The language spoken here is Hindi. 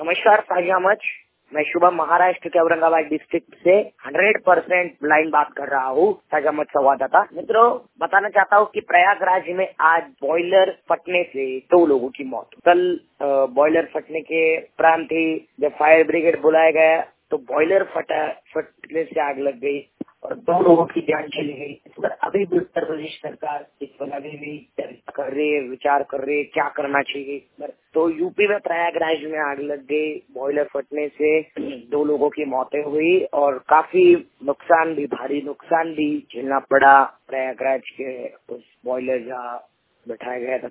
नमस्कार साजिया मच, मैं शुभम महाराष्ट्र के औरंगाबाद डिस्ट्रिक्ट से 100% ब्लाइंड बात कर रहा हूँ। साजिया मच संवाददाता मित्रों, बताना चाहता हूँ कि प्रयागराज में आज बॉयलर फटने से 2 लोगों की मौत। कल बॉयलर फटने के उपरांत ही जब फायर ब्रिगेड बुलाया गया तो बॉयलर फटने से आग लग गई और 2 लोगों की जान चली गई। इस पर अभी भी उत्तर प्रदेश सरकार इस पर अभी भी चर्चा कर रही है, विचार कर रही है क्या करना चाहिए। तो यूपी में प्रयागराज में आग लग गई, बॉयलर फटने से 2 लोगों की मौतें हुई और काफी नुकसान भी, भारी नुकसान भी झेलना पड़ा प्रयागराज के उस बॉयलर जहाँ बैठाया गया था।